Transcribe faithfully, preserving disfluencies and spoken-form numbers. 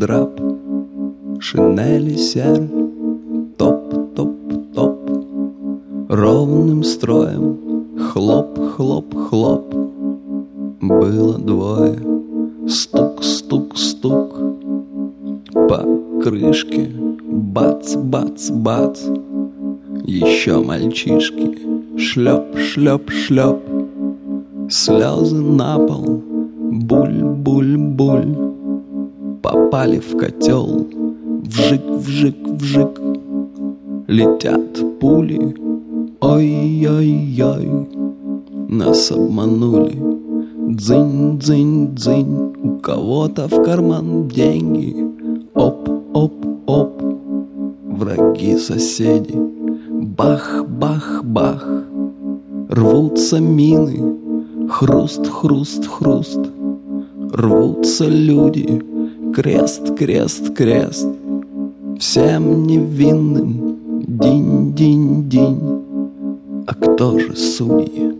драп, шинели серы, топ-топ-топ. Ровным строем хлоп-хлоп-хлоп. Было двое, стук-стук-стук. По крышке бац-бац-бац. Еще мальчишки шлеп-шлеп-шлеп. Слезы на пол, буль-буль-буль. Попали в котел, вжик-вжик-вжик. Летят пули, ой-ой-ой. Нас обманули, дзынь-дзынь-дзынь. У кого-то в карман деньги, оп-оп-оп. Враги соседи, бах-бах-бах. Рвутся мины, хруст-хруст-хруст. Рвутся люди, крест-крест-крест. Всем невинным динь-динь-динь. А кто же судьи?